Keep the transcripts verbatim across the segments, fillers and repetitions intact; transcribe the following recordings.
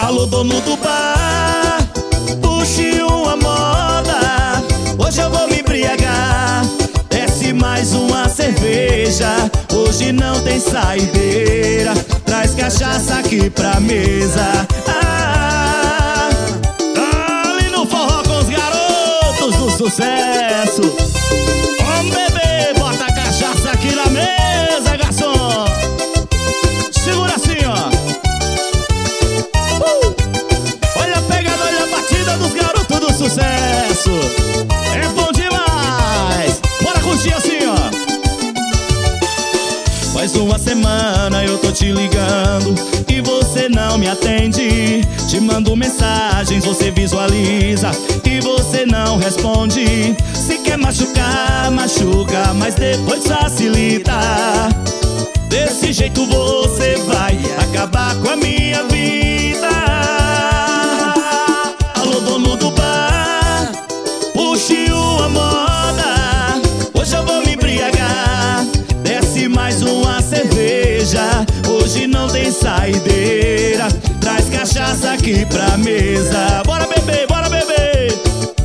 Alô, dono do bar, puxe uma moda. Hoje eu vou me embriagar. Desce mais uma cerveja. Hoje não tem saideira. Traz cachaça aqui pra mesa. Ah, ali no forró com os garotos do sucesso. Vamos beber, bota a cachaça aqui na mesa, garçom. Segura assim, ó. uh! Olha a pegada, olha a batida dos garotos do sucesso. É bom demais. Bora curtir assim, ó. Faz uma semana eu tô te ligando e você não me atende. Te mando mensagens, você visualiza e você não responde. Se quer machucar, machuca, mas depois facilita. Desse jeito você vai acabar com a minha vida. Alô, dono do bar, puxe uma moda. Hoje eu vou me embriagar. Desce mais uma cerveja. Hoje não tem saideira. Traz cachaça aqui pra mesa. Bora beber, bora beber.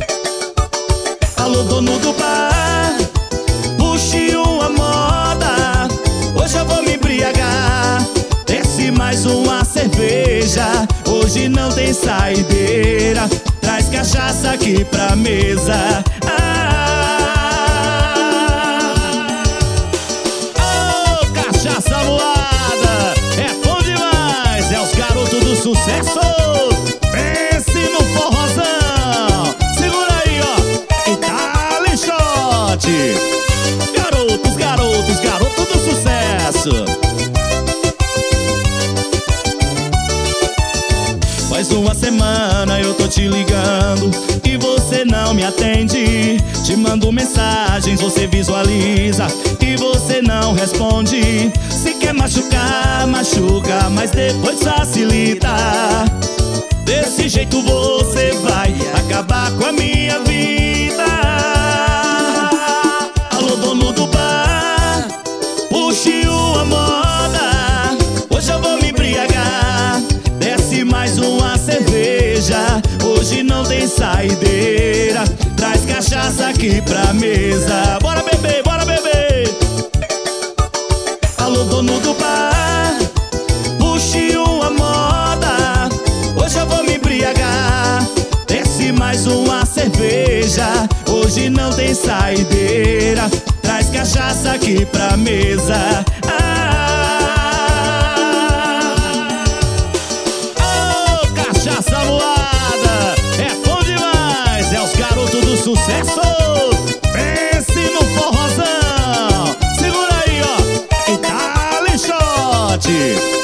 Alô, dono do bar, puxe uma moda. Hoje eu vou me embriagar. Desce mais uma cerveja. Hoje não tem saideira. Traz cachaça aqui pra mesa. Cachaça moada, é bom demais. É os garotos do sucesso. Pense no forrozão. Segura aí, ó, e dá-lhe shot. Garotos, garotos, garotos do sucesso. Faz uma semana eu tô te ligando e você não me atende. Te mando mensagens, você visualiza e você não responde. Se quer machucar, machuca, mas depois facilita. Desse jeito você vai acabar com a minha vida. Alô, dono do bar, puxe uma moda. Hoje eu vou me embriagar. Desce mais uma cerveja. Hoje não tem saideira. Traz cachaça aqui pra mesa. Bora beber, bora beber. Alô, dono do bar, puxe uma moda. Hoje eu vou me embriagar. Desce mais uma cerveja. Hoje não tem saideira. Traz cachaça aqui pra mesa. Cachaça moada, é bom demais. É os garotos do sucesso. Pense no forrozão. Segura aí, ó, e dá-lhe shot.